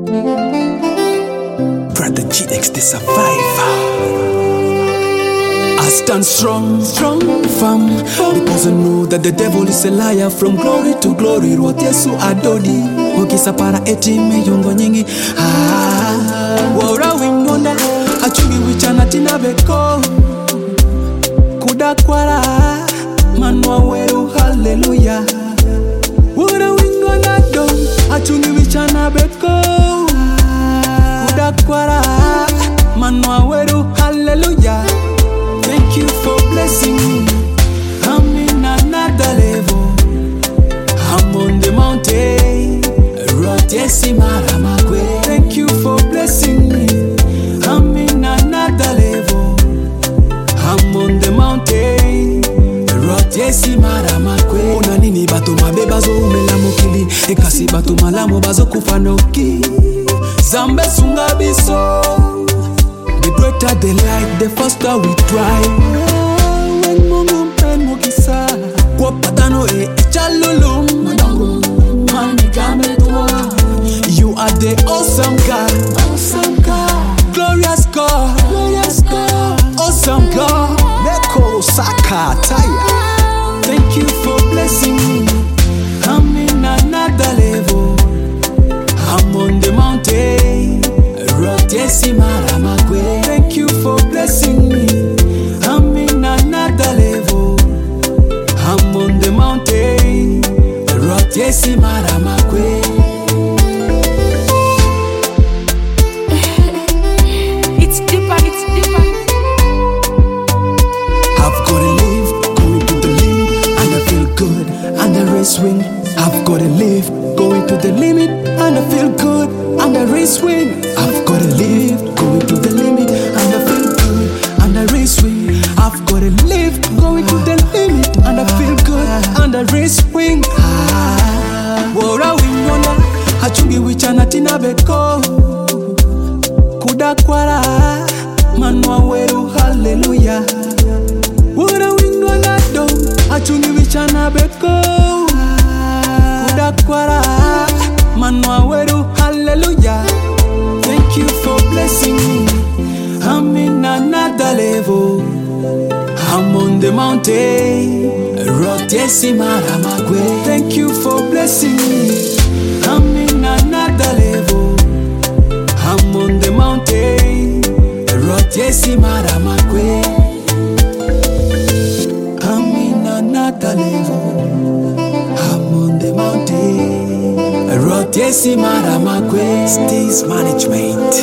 Brother GX, the survivor. I stand strong, strong, firm, because I know that the devil is a liar. From glory to glory, Ruoth Yesu adodi. Okisa para eti meyongo nyingi. Wora wingonda, achungi wichana tina beko. Kuda kwara, manwa weru hallelujah. Wora wingonda do, achungi wichana beko. Kuda kwara, manwa weru hallelujah. Thank you for blessing me. I'm in another level. I'm on the mountain. Ruoth Yesu maramakwe. Thank you for blessing me. I'm in another level. I'm on the mountain. Ruoth Yesu maramakwe. Una nini bato mabeba zo umelamu kili. Ekasi bato malamu bazo kufanoki. Zambe sunga biso. The greater the light, the faster we drive. When mungu pen mukisa kwa patano ichalulum manikame tuwa. You are the awesome God, awesome God, glorious God, glorious God, awesome God. Neko saka taya. Thank you for blessing me. I'm in another level. I'm on the mountain. Ruoth Yesu maramakwe. Thank you for blessing me. I'm in another level. I'm on the mountain. Ruoth Yesu maramakwe. It's deeper, it's deeper. I've gotta live, going to the limit, and I feel good, and the race win. I've gotta live, going to the limit, and I feel good, and the race win. I've gotta live, going to the limit, and I feel good, and the race win. I've gotta live, going to the limit, and I feel good, and the race win. Wora wingona, achungi wichana tina beko. Kuda kwara, manwa weru hallelujah. Wora wingona do, achungi wichana beko. Kuda kwara, manwa weru hallelujah. Thank you for blessing me. I'm in another level. I'm on the mountain. Ruoth Yesu maramakwe. Thank you for blessing me. I'm in another level. I'm on the mountain. Ruoth Yesu maramakwe. I'm in another level. I'm on the mountain. Ruoth Yesu maramakwe. Stays management.